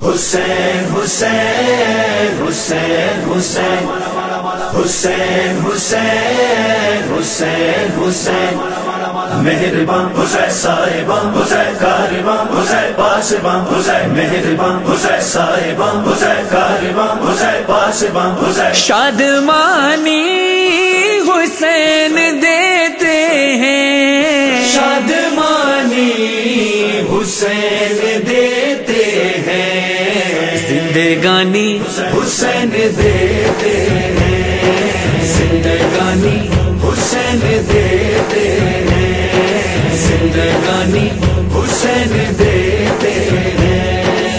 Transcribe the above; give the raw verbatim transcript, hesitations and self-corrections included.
हुसैन हुसैन हुसैन हुसैन हुसैन हुसैन हुसैन हुसैन मेहरबान हुसैन साहिबान हुसैन कारवां हुसैन पासबान हुसैन मेहरबान हुसैन साहिबान हुसैन कारवां हुसैन पासबान हुसैन शादमानी हुसैन देते हैं, शादमानी हुसैन देते हैं, जिंदगानी हुसैन देते हैं, जिंदगानी हुसैन देते हैं, जिंदगानी हुसैन देते हैं।